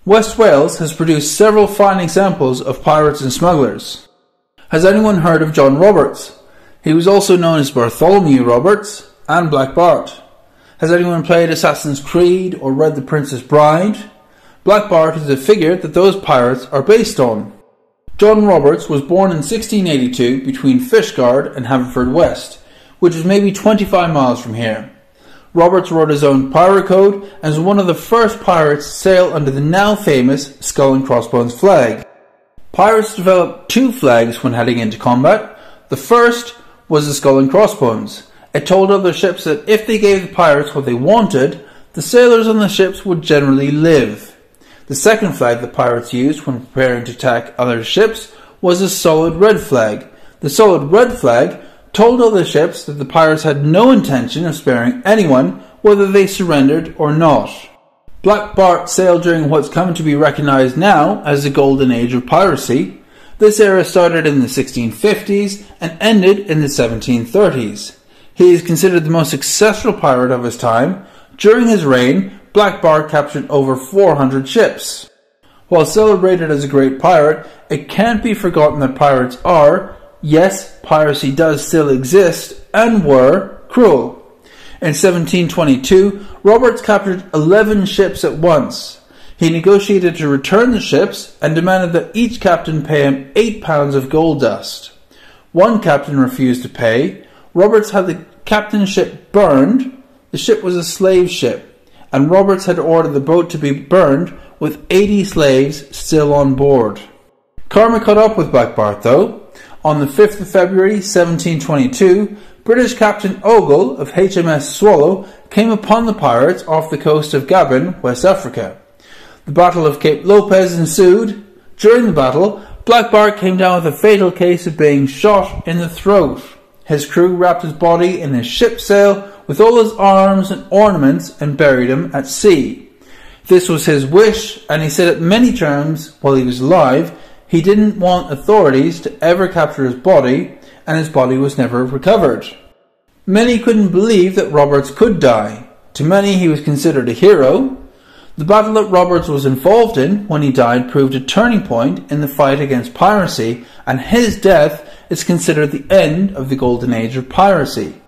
West Wales has produced several fine examples of pirates and smugglers. Has anyone heard of John Roberts? He was also known as Bartholomew Roberts and Black Bart. Has anyone played Assassin's Creed or read The Princess Bride? Black Bart is a figure that those pirates are based on. John Roberts was born in 1682 between Fishguard and Haverfordwest, which is maybe 25 miles from here. Roberts wrote his own pirate code and was one of the first pirates to sail under the now famous Skull and Crossbones flag. Pirates developed two flags when heading into combat. The first was the Skull and Crossbones. It told other ships that if they gave the pirates what they wanted, the sailors on the ships would generally live. The second flag the pirates used when preparing to attack other ships was a solid red flag. The solid red flag told other ships that the pirates had no intention of sparing anyone, whether they surrendered or not. Black Bart sailed during what's come to be recognised now as the Golden Age of piracy. This era started in the 1650s and ended in the 1730s. He is considered the most successful pirate of his time. During his reign, Black Bart captured over 400 ships. While celebrated as a great pirate, it can't be forgotten that pirates are, yes, piracy does still exist, and were cruel. In 1722, Roberts captured 11 ships at once. He negotiated to return the ships and demanded that each captain pay him 8 pounds of gold dust. One captain refused to pay. Roberts had the captain's ship burned. The ship was a slave ship, and Roberts had ordered the boat to be burned with 80 slaves still on board. Karma caught up with Black Bart though. On the 5th of February 1722, British Captain Ogle of HMS Swallow came upon the pirates off the coast of Gabon, West Africa. The Battle of Cape Lopez ensued. During the battle, Black Bart came down with a fatal case of being shot in the throat. His crew wrapped his body in his ship sail with all his arms and ornaments and buried him at sea. This was his wish, and he said it many times while he was alive. He didn't want authorities to ever capture his body, and his body was never recovered. Many couldn't believe that Roberts could die. To many he was considered a hero. The battle that Roberts was involved in when he died proved a turning point in the fight against piracy, and his death is considered the end of the Golden Age of piracy.